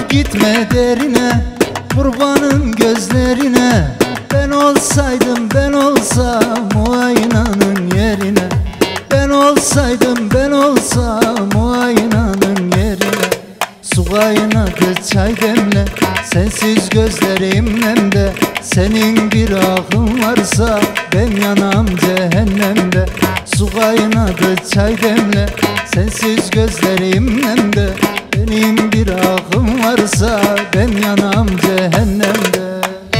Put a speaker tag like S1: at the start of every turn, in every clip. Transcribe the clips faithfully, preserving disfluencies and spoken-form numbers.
S1: gitme derine, kurbanın gözlerine. Ben olsaydım, ben olsam o aynanın yerine. Ben olsaydım, ben olsam o aynanın yerine. Su kaynadı çay demle, sensiz gözlerim nemde. Senin bir ahın varsa ben yanam cehennemde. Su kaynadı çay demle, sensiz gözlerim nemde. Benim bir ahım varsa ben yanam cehennemde.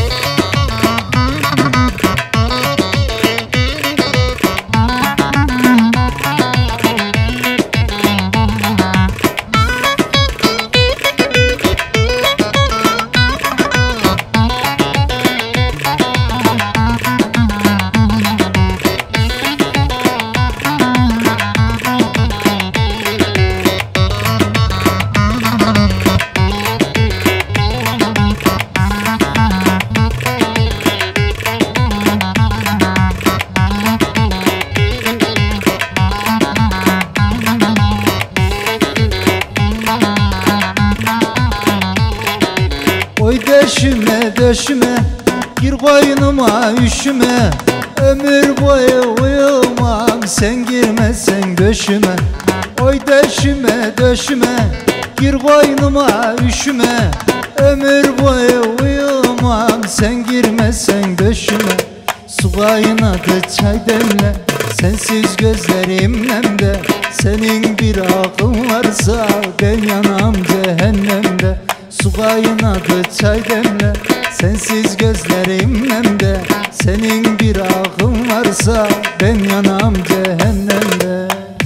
S1: Oy döşüme döşüme, gir koynuma üşüme. Ömür boyu uyumam sen girmezsen döşüme. Oy döşüme döşüme, gir koynuma üşüme. Ömür boyu uyumam sen girmezsen döşüme. Su kaynadı çay demle, sensiz gözlerim nemde. Senin bir akın varsa ben yanam cehennemde. Su kaynadı çay demle, sensiz gözlerim nemde. Senin bir ahın varsa ben yanam cehennemde.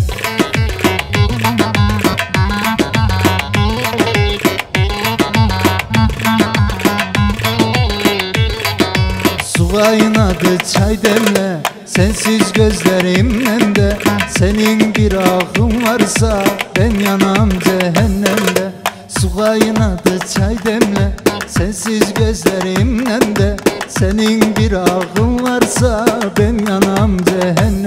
S1: Su kaynadı çay demle, sensiz gözlerim nemde. Senin bir ahın varsa ben yanam cehennemde. Su kaynadı çay demle, sensiz gözlerim nemde. Senin bir ahın varsa ben yanam cehennemde.